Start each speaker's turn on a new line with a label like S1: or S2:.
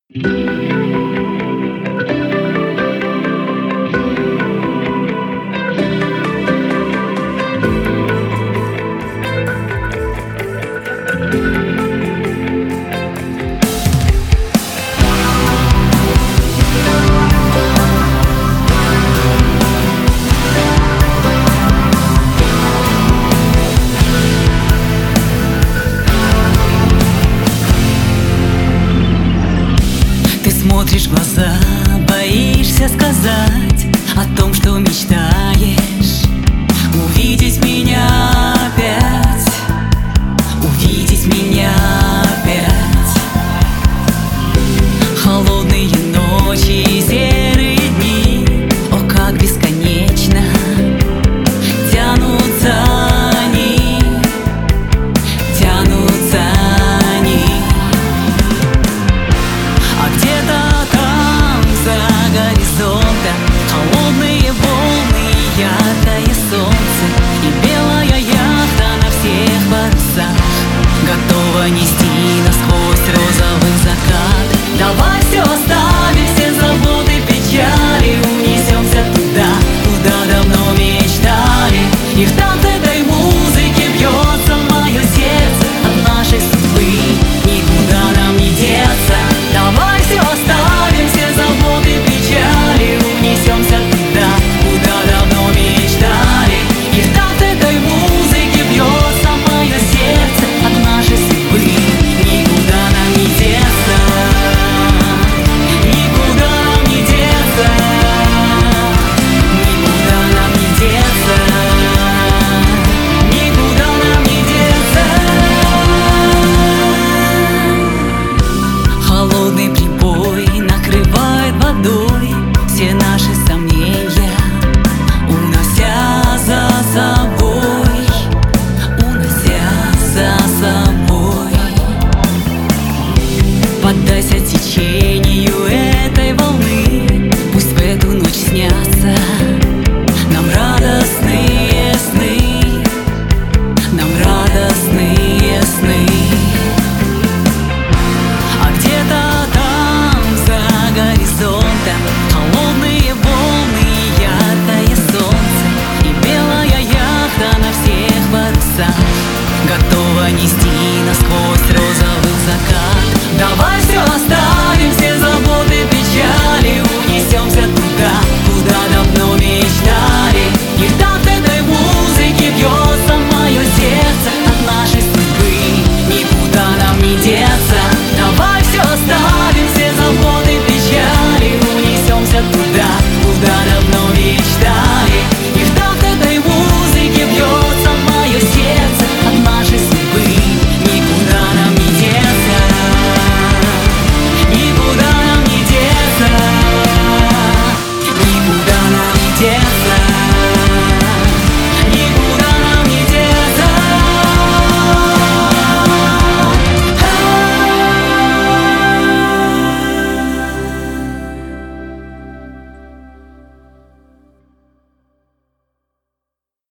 S1: Смотришь в глаза, боишься сказать о том, что мечтаешь. Увидеть меня опять, увидеть меня опять. Холодные ночи и серые дни, о, как бесконечно тянутся они, тянутся они. А где-то там, за горизонтом, холодные волны и яркое солнце, и белая яхта на всех парусах готова нести насквозь розовый закат. Давай все оставим, все заботы, печали, унесемся туда, куда давно мечтали. И в танце этой музыки бьется мое сердце от нашей судьбы, никуда нам не деться. Давай все оставим, все заботы, печали, унесемся туда, куда давно мечтали. И в такт этой музыки бьется мое сердце от нашей судьбы, никуда нам не деться, никуда нам не деться, никуда нам не деться, никуда нам не деться. Холодный прибой накрывает водой все наши сомнения, унося за собой, унося за собой. Поддайся течению этой волны, пусть в эту ночь снятся